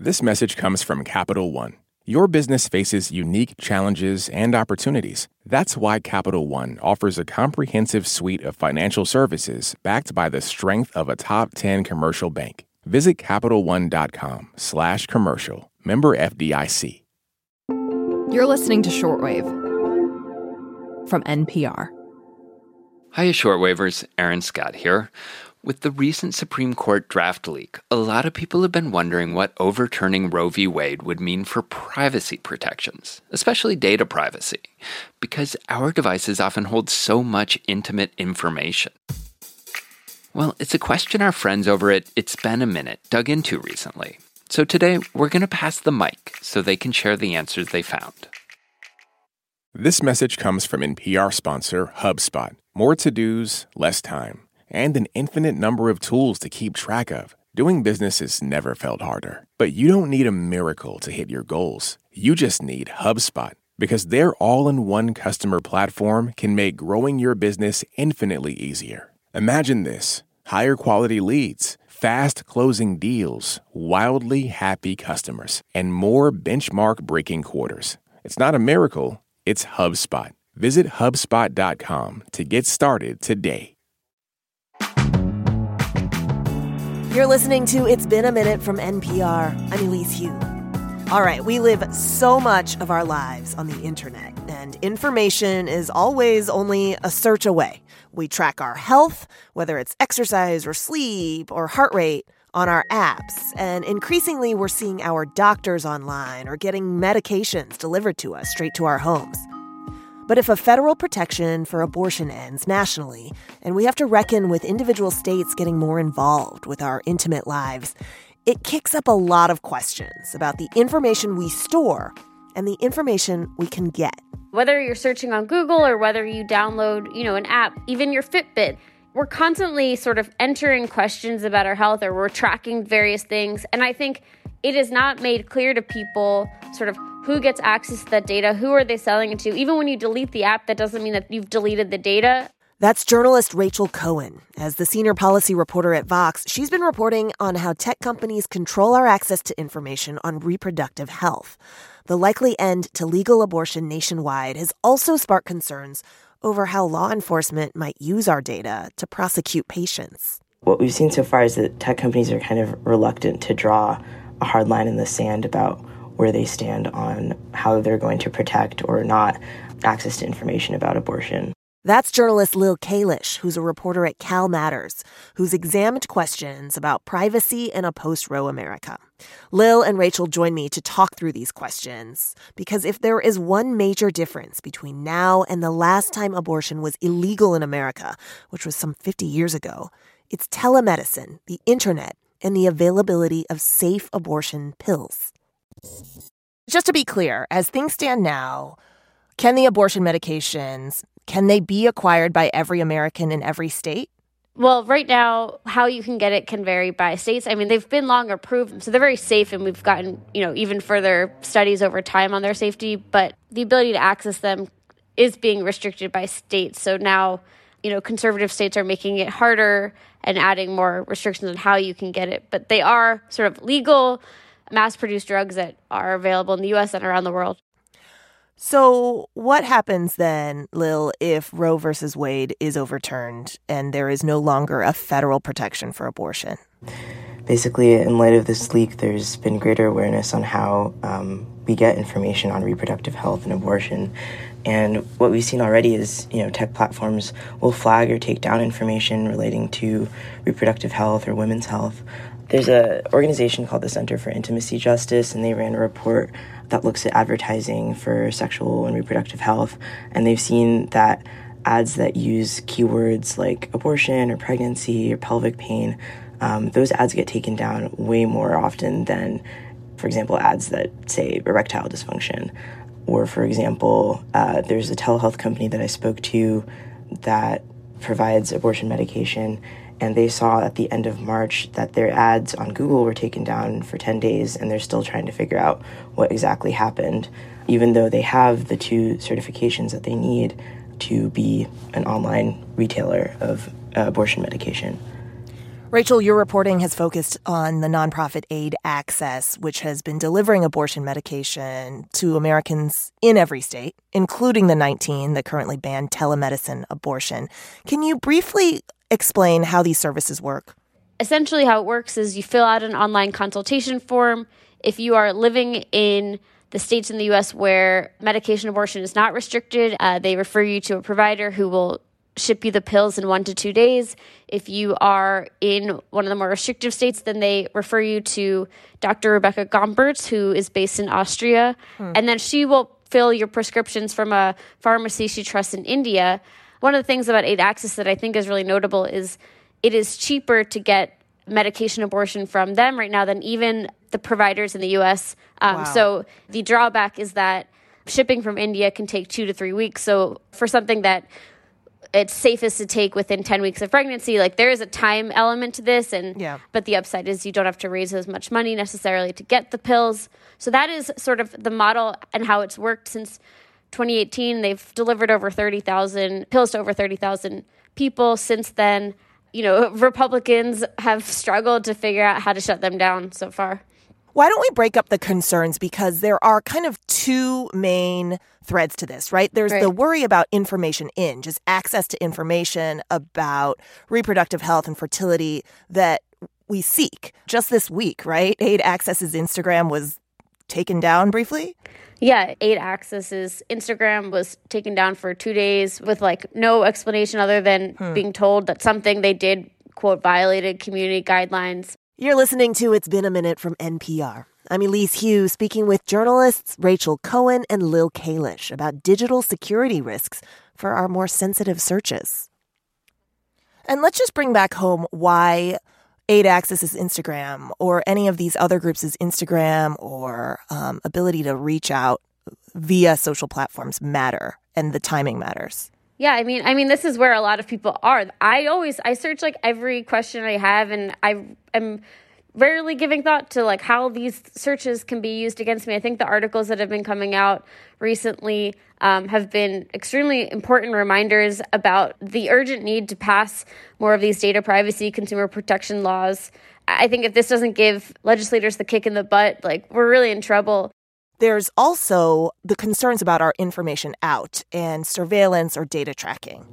This message comes from Capital One. Your business faces unique challenges and opportunities. That's why Capital One offers a comprehensive suite of financial services backed by the strength of a top 10 commercial bank. Visit CapitalOne.com/commercial. Member FDIC. You're listening to Shortwave from NPR. Hiya, Shortwavers. Aaron Scott here. With the recent Supreme Court draft leak, a lot of people have been wondering what overturning Roe v. Wade would mean for privacy protections, especially data privacy, because our devices often hold so much intimate information. Well, it's a question our friends over at It's Been a Minute dug into recently. So today, we're going to pass the mic so they can share the answers they found. This message comes from NPR sponsor HubSpot. More to-dos, less time, and an infinite number of tools to keep track of. Doing business has never felt harder. But you don't need a miracle to hit your goals. You just need HubSpot, because their all-in-one customer platform can make growing your business infinitely easier. Imagine this: higher quality leads, fast closing deals, wildly happy customers, and more benchmark-breaking quarters. It's not a miracle, it's HubSpot. Visit HubSpot.com to get started today. You're listening to It's Been a Minute from NPR. I'm Elise Hu. All right, we live so much of our lives on the internet, and information is always only a search away. We track our health, whether it's exercise or sleep or heart rate, on our apps. And increasingly, we're seeing our doctors online or getting medications delivered to us straight to our homes. But if a federal protection for abortion ends nationally, and we have to reckon with individual states getting more involved with our intimate lives, it kicks up a lot of questions about the information we store and the information we can get. Whether you're searching on Google or whether you download, an app, even your Fitbit, we're constantly sort of entering questions about our health, or we're tracking various things. And I think it is not made clear to people sort of who gets access to that data, who are they selling it to. Even when you delete the app, that doesn't mean that you've deleted the data. That's journalist Rachel Cohen. As the senior policy reporter at Vox, she's been reporting on how tech companies control our access to information on reproductive health. The likely end to legal abortion nationwide has also sparked concerns over how law enforcement might use our data to prosecute patients. What we've seen so far is that tech companies are kind of reluctant to draw a hard line in the sand about where they stand on how they're going to protect or not access to information about abortion. That's journalist Lil Kalish, who's a reporter at Cal Matters, who's examined questions about privacy in a post-Roe America. Lil and Rachel join me to talk through these questions, because if there is one major difference between now and the last time abortion was illegal in America, which was some 50 years ago, it's telemedicine, the internet, and the availability of safe abortion pills. Just to be clear, as things stand now, can the abortion medications, can they be acquired by every American in every state? Well, right now, how you can get it can vary by states. I mean, they've been long approved, so they're very safe, and we've gotten, even further studies over time on their safety. But the ability to access them is being restricted by states. So now, conservative states are making it harder and adding more restrictions on how you can get it. But they are sort of legal, mass-produced drugs that are available in the U.S. and around the world. So what happens then, Lil, if Roe versus Wade is overturned and there is no longer a federal protection for abortion? Basically, in light of this leak, there's been greater awareness on how we get information on reproductive health and abortion. And what we've seen already is, tech platforms will flag or take down information relating to reproductive health or women's health. There's an organization called the Center for Intimacy Justice, and they ran a report that looks at advertising for sexual and reproductive health, and they've seen that ads that use keywords like abortion or pregnancy or pelvic pain, those ads get taken down way more often than, for example, ads that say erectile dysfunction. Or, for example, there's a telehealth company that I spoke to that provides abortion medication, and they saw at the end of March that their ads on Google were taken down for 10 days, and they're still trying to figure out what exactly happened, even though they have the 2 certifications that they need to be an online retailer of abortion medication. Rachel, your reporting has focused on the nonprofit Aid Access, which has been delivering abortion medication to Americans in every state, including the 19 that currently ban telemedicine abortion. Can you briefly explain how these services work? Essentially, how it works is you fill out an online consultation form. If you are living in the states in the U.S. where medication abortion is not restricted, they refer you to a provider who will ship you the pills in 1 to 2 days. If you are in one of the more restrictive states, then they refer you to Dr. Rebecca Gomberts, who is based in Austria. And then she will fill your prescriptions from a pharmacy she trusts in India. One of the things about Aid Access that I think is really notable is it is cheaper to get medication abortion from them right now than even the providers in the U.S. Wow. So the drawback is that shipping from India can take 2 to 3 weeks. So for something that it's safest to take within 10 weeks of pregnancy, like there is a time element to this, but the upside is you don't have to raise as much money necessarily to get the pills. So that is sort of the model and how it's worked since 2018. They've delivered over 30,000 pills to over 30,000 people since then. You know, Republicans have struggled to figure out how to shut them down so far. Why don't we break up the concerns? Because there are kind of two main threads to this, right? There's the worry about information just access to information about reproductive health and fertility that we seek. Just this week, right? Aid Access's Instagram was taken down briefly. Yeah, Aid Access's Instagram was taken down for 2 days with no explanation other than being told that something they did, quote, violated community guidelines. You're listening to It's Been a Minute from NPR. I'm Elise Hu, speaking with journalists Rachel Cohen and Lil Kalish about digital security risks for our more sensitive searches. And let's just bring back home why Aid Access's Instagram or any of these other groups' Instagram or ability to reach out via social platforms matter, and the timing matters. Yeah, I mean, this is where a lot of people are. I search every question I have, and I am rarely giving thought to how these searches can be used against me. I think the articles that have been coming out recently have been extremely important reminders about the urgent need to pass more of these data privacy, consumer protection laws. I think if this doesn't give legislators the kick in the butt, we're really in trouble. There's also the concerns about our information out and surveillance or data tracking.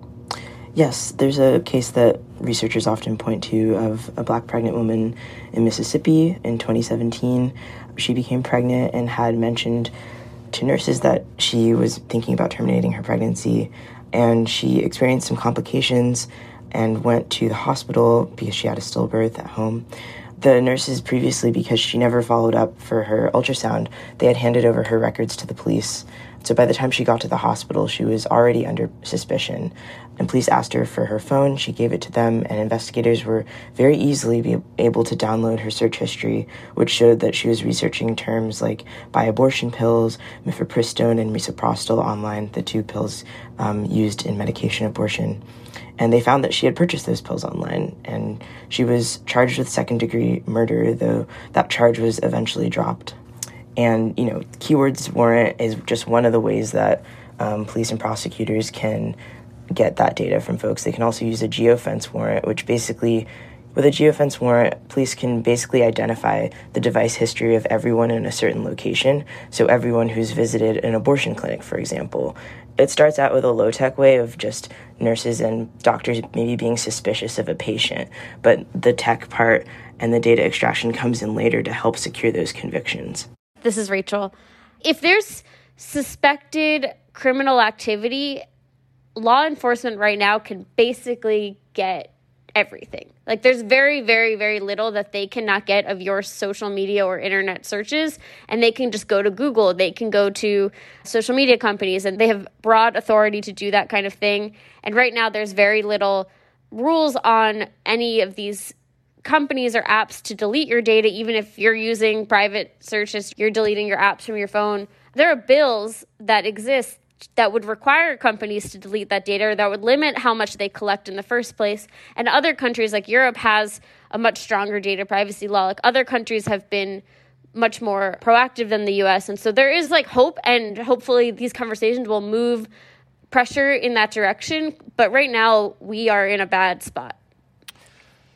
Yes, there's a case that researchers often point to of a Black pregnant woman in Mississippi in 2017. She became pregnant and had mentioned to nurses that she was thinking about terminating her pregnancy, and she experienced some complications and went to the hospital because she had a stillbirth at home. The nurses previously, because she never followed up for her ultrasound, they had handed over her records to the police. So by the time she got to the hospital, she was already under suspicion. And police asked her for her phone. She gave it to them, and investigators were very easily able to download her search history, which showed that she was researching terms like bi-abortion pills, mifepristone, and misoprostol online, the two pills used in medication abortion. And they found that she had purchased those pills online, and she was charged with second-degree murder, though that charge was eventually dropped. And, keywords warrant is just one of the ways that police and prosecutors can get that data from folks. They can also use a geofence warrant, which basically, with a geofence warrant, police can basically identify the device history of everyone in a certain location. So everyone who's visited an abortion clinic, for example. It starts out with a low-tech way of just nurses and doctors maybe being suspicious of a patient, but the tech part and the data extraction comes in later to help secure those convictions. This is Rachel. If there's suspected criminal activity, law enforcement right now can basically get everything. There's very, very, very little that they cannot get of your social media or internet searches, and they can just go to Google. They can go to social media companies, and they have broad authority to do that kind of thing. And right now, there's very little rules on any of these companies or apps to delete your data. Even if you're using private searches, you're deleting your apps from your phone. There are bills that exist that would require companies to delete that data, or that would limit how much they collect in the first place. And other countries like Europe has a much stronger data privacy law. Other countries have been much more proactive than the U.S. And so there is hope, and hopefully these conversations will move pressure in that direction. But right now we are in a bad spot.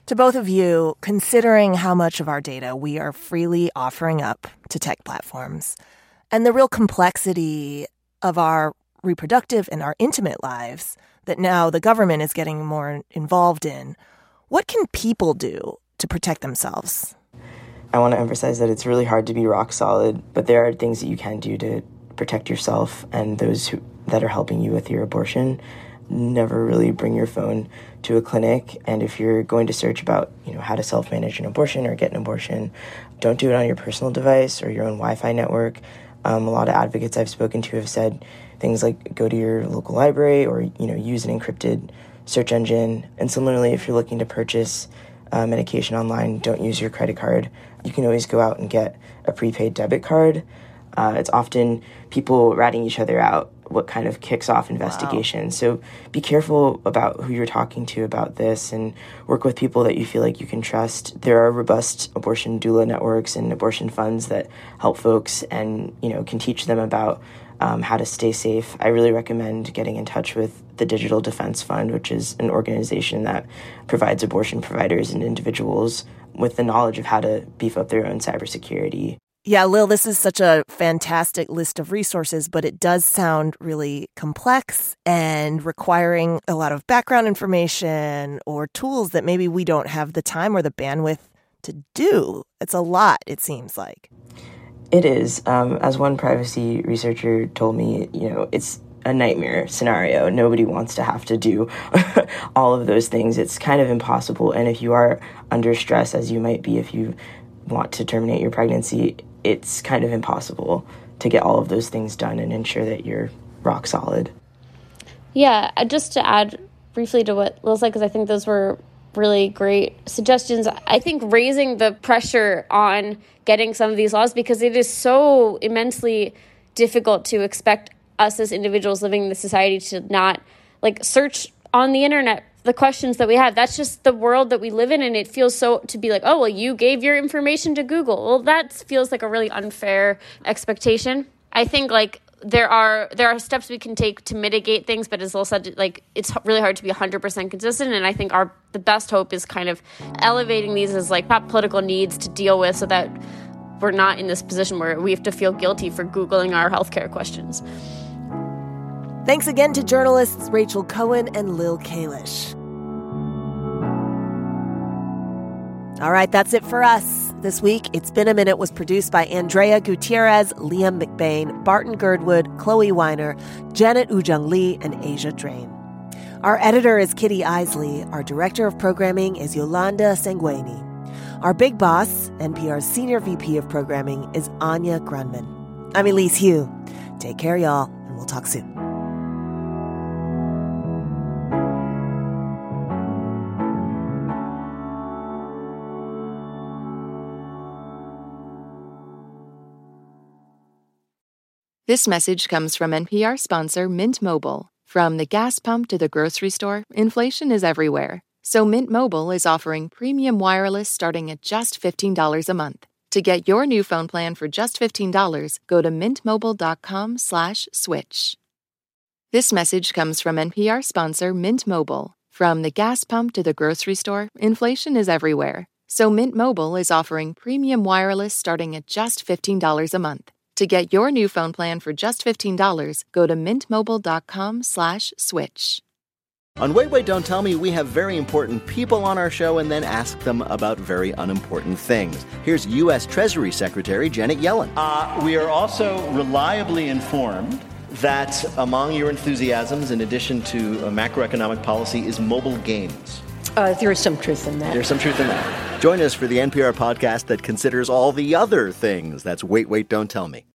To both of you, considering how much of our data we are freely offering up to tech platforms and the real complexity of our reproductive and our intimate lives that now the government is getting more involved in, what can people do to protect themselves? I want to emphasize that it's really hard to be rock solid, but there are things that you can do to protect yourself and those that are helping you with your abortion. Never really bring your phone to a clinic, and if you're going to search about, how to self-manage an abortion or get an abortion, don't do it on your personal device or your own Wi-Fi network. A lot of advocates I've spoken to have said things like go to your local library or, use an encrypted search engine. And similarly, if you're looking to purchase medication online, don't use your credit card. You can always go out and get a prepaid debit card. It's often people ratting each other out what kind of kicks off investigations. Wow. So be careful about who you're talking to about this and work with people that you feel like you can trust. There are robust abortion doula networks and abortion funds that help folks and, can teach them about how to stay safe. I really recommend getting in touch with the Digital Defense Fund, which is an organization that provides abortion providers and individuals with the knowledge of how to beef up their own cybersecurity. Yeah, Lil, this is such a fantastic list of resources, but it does sound really complex and requiring a lot of background information or tools that maybe we don't have the time or the bandwidth to do. It's a lot, it seems like. It is. As one privacy researcher told me, it's a nightmare scenario. Nobody wants to have to do all of those things. It's kind of impossible. And if you are under stress, as you might be if you want to terminate your pregnancy, it's kind of impossible to get all of those things done and ensure that you're rock solid. Yeah, just to add briefly to what Lil said, because I think those were really great suggestions. I think raising the pressure on getting some of these laws, because it is so immensely difficult to expect us as individuals living in the society to not search on the internet the questions that we have. That's just the world that we live in, and it feels so to be like, oh, well, you gave your information to Google. Well, that feels like a really unfair expectation. I think there are steps we can take to mitigate things, but as Lil said, it's really hard to be 100% consistent. And I think the best hope is kind of elevating these as top political needs to deal with, so that we're not in this position where we have to feel guilty for Googling our healthcare questions. Thanks again to journalists Rachel Cohen and Lil Kalish. All right, that's it for us. This week, It's Been a Minute was produced by Andrea Gutierrez, Liam McBain, Barton Girdwood, Chloe Weiner, Janet Ujung Lee, and Asia Drain. Our editor is Kitty Isley. Our director of programming is Yolanda Sanguini. Our big boss, NPR's senior VP of programming, is Anya Grunman. I'm Elise Hu. Take care, y'all, and we'll talk soon. This message comes from NPR sponsor Mint Mobile. From the gas pump to the grocery store, inflation is everywhere. So Mint Mobile is offering premium wireless starting at just $15 a month. To get your new phone plan for just $15, go to mintmobile.com/switch. This message comes from NPR sponsor Mint Mobile. From the gas pump to the grocery store, inflation is everywhere. So Mint Mobile is offering premium wireless starting at just $15 a month. To get your new phone plan for just $15, go to mintmobile.com/switch. On Wait, Wait, Don't Tell Me, we have very important people on our show and then ask them about very unimportant things. Here's U.S. Treasury Secretary Janet Yellen. We are also reliably informed that among your enthusiasms, in addition to macroeconomic policy, is mobile games. There is some truth in that. There's some truth in that. Join us for the NPR podcast that considers all the other things. That's Wait, Wait, Don't Tell Me.